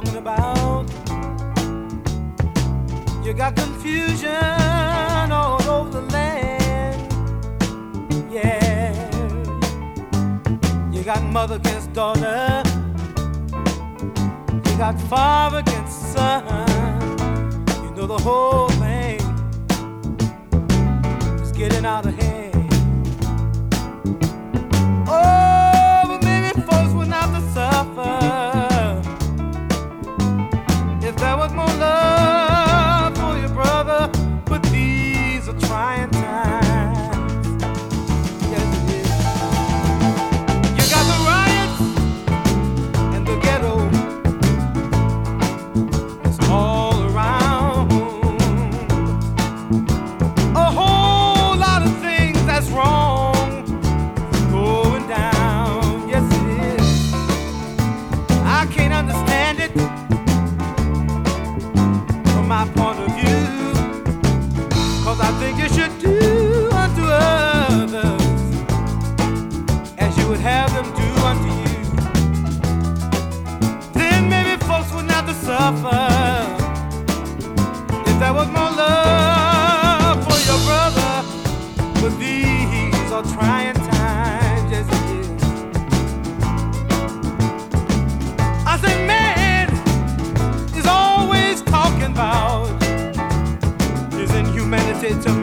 talking about. You got confusion all over the land. Yeah. You got mother against daughter. You got father against son. You know the whole thing is getting out of hand. Oh, but maybe folks wouldn't have to suffer if there was more love for your brother. But these are trying times. Yes, it is. You got the riots and the ghetto. It's all around. A whole lot of things that's wrong going down. Yes, it is. I can't understand it from my point of view, 'cause I think you should do unto others as you would have them do unto you. Then maybe folks wouldn't have to suffer if there was more love for your brother. But these are trying times, yes it is. I say man is always talking about his inhumanity to